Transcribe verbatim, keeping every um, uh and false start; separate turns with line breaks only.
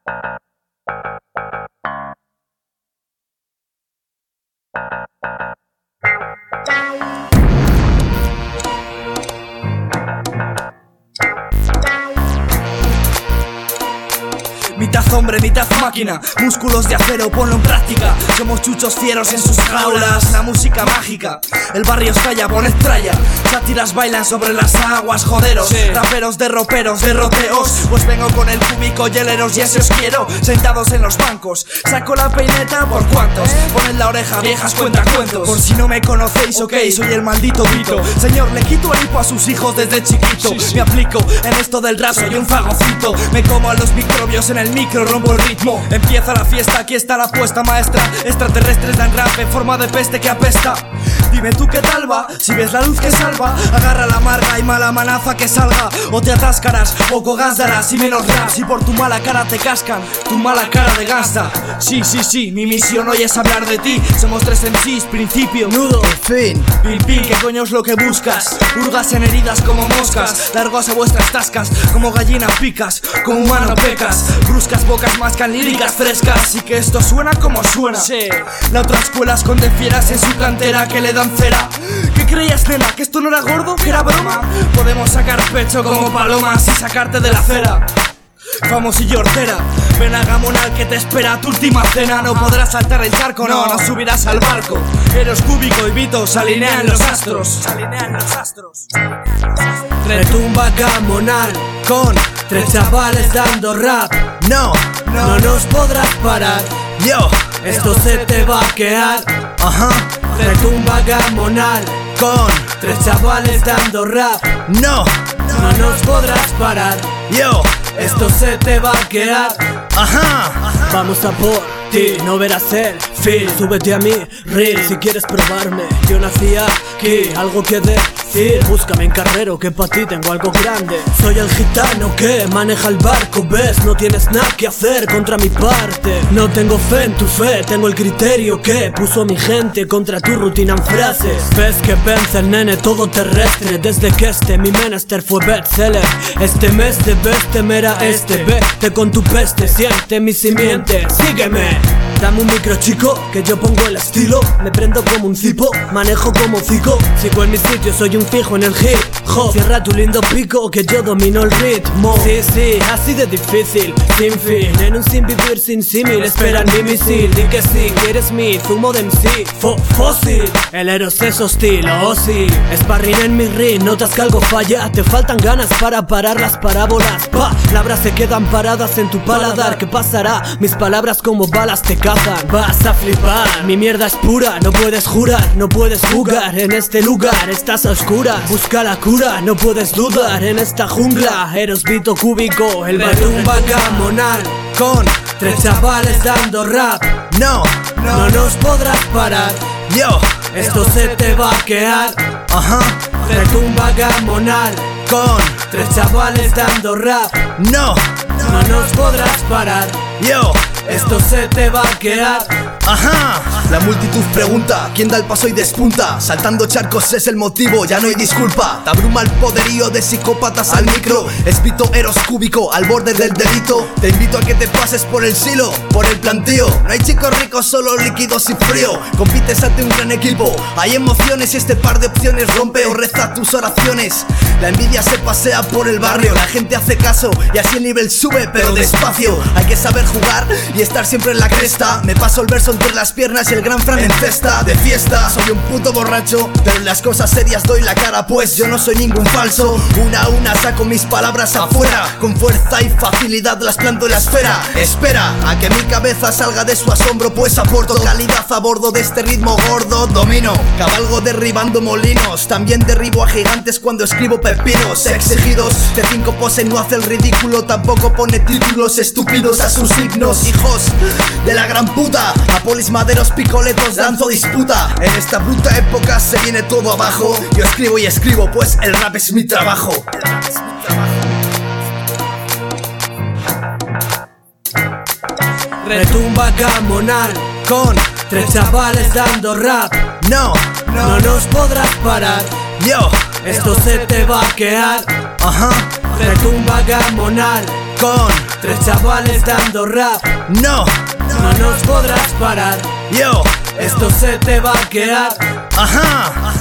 Mitad hombre, mitad máquina, músculos de acero, ponlo en práctica. Somos chuchos fieros en sus jaulas, la música mágica. El barrio estalla, poned tralla. Sátiras bailan sobre las aguas, joderos, sí. Raperos de roperos, derroteos. Pues vengo con el cúbico, hieleros y ese os quiero. Sentados en los bancos, saco la peineta por cuantos. Poned la oreja, viejas cuentacuentos. Por si no me conocéis, ok, soy el maldito Vito. Señor, le quito el hipo a sus hijos desde chiquito. sí, sí. Me aplico en esto del rap, soy un fagocito. Me como a los microbios en el micro, rompo el ritmo. Empieza la fiesta, aquí está la apuesta maestra. Extraterrestres dan rap en forma de peste que apesta. Dime tú qué tal va, si ves la luz que salva. Agarra la amarga y mala manaza que salga. O te atascarás, poco gas darás y menos rap. Si por tu mala cara te cascan, tu mala cara de gasta. Sí, sí, sí, mi misión hoy es hablar de ti. Somos tres M Cs, principio, nudo, fin. Pin, pin, ¿qué coño es lo que buscas? Hurgas en heridas como moscas. Largos a vuestras tascas, como gallinas picas. Como humano pecas, bruscas bocas mascan líricas frescas. Y que esto suena como suena, sí. La otra escuela esconde fieras en su cantera que le dan cera. ¿Qué creías, nena? ¿Que esto no era gordo? ¿Que era broma? Podemos sacar pecho como palomas y sacarte de la acera. Famosillo hortera, ven a Gamonal que te espera tu última cena. No podrás saltar el charco, no, no subirás al barco. Eros cúbico y Vito, se alinean los astros. Se alinean los astros.
Retumba Gamonal con tres chavales dando rap. No, no, no nos podrás parar. Yo, esto se te va a quedar. Ajá. Retumba Gamonal con tres chavales dando rap. No, no nos podrás parar. Yo, esto se te va a quedar. Ajá. Vamos a por ti, no verás el fin. Súbete a mi reel si quieres probarme. Yo nací aquí, algo que decir. Búscame en Carrero que pa' ti tengo algo grande. Soy el gitano que maneja el barco. Ves, no tienes nada que hacer contra mi parte. No tengo fe en tu fe, tengo el criterio que puso mi gente contra tu rutina en frases. Ves que vence el nene todo terrestre. Desde que este mi menester fue bestseller. Este mes debes temer a este. Vete con tu peste, siente mi simiente. Sígueme. Dame un micro chico, que yo pongo el estilo. Me prendo como un cipo, manejo como cico. Sigo en mi sitio, soy un fijo en el hip hop. Cierra tu lindo pico, que yo domino el ritmo. Sí, sí, así de difícil, sin fin. En un sin vivir sin símil, esperan mi misil. Di que sí, que eres mi zumo de M C. Fo fósil, el Eros es hostil, oh sí. Sparring en mi ring, notas que algo falla. Te faltan ganas para parar las parábolas. Palabras se quedan paradas en tu paladar. ¿Qué pasará? Mis palabras como balas te cazan. Vas a flipar, mi mierda es pura. No puedes jurar, no puedes jugar. En este lugar estás a oscuras. Busca la cura, no puedes dudar. En esta jungla, Eros Vito cúbico. El Retumba Gamonal con tres chavales dando rap. No, no nos podrás parar. Yo, esto se te va a quedar. Ajá. Retumba Gamonal con tres chavales dando rap. No, no nos podrás parar. Yo, esto se te va a quedar.
Ajá. La multitud pregunta, ¿quién da el paso y despunta? Saltando charcos es el motivo, ya no hay disculpa. Te abruma el poderío de psicópatas al micro. Espito Eros cúbico, al borde del delito. Te invito a que te pases por el silo, por el planteo. No hay chicos ricos, solo líquidos y frío. Compites ante un gran equipo, hay emociones y este par de opciones rompe o reza tus oraciones. La envidia se pasea por el barrio, la gente hace caso y así el nivel sube, pero despacio. Hay que saber jugar y estar siempre en la cresta. Me paso el verso entre las piernas y el gran Fran en cesta de fiesta. Soy un puto borracho, pero en las cosas serias doy la cara, pues yo no soy ningún falso. Una a una saco mis palabras afuera, con fuerza y facilidad las planto en la esfera. Espera a que mi cabeza salga de su asombro, pues aporto calidad a bordo de este ritmo gordo. Domino, cabalgo derribando molinos, también derribo a gigantes cuando escribo pepinos. Exigidos, T cinco pose no hace el ridículo, tampoco pone títulos estúpidos a sus signos. Hijos de la gran puta, a polis maderos picoletos lanzo disputa. En esta bruta época se viene todo abajo. Yo escribo y escribo, pues el rap es mi trabajo. El rap es mi trabajo.
Retumba Gamonal con tres chavales dando rap. No, no nos podrás parar. Yo, esto se te va a quedar. Ajá. Retumba Gamonal con tres chavales dando rap.
No,
no nos podrás parar.
Yo,
esto se te va a quedar.
Ajá.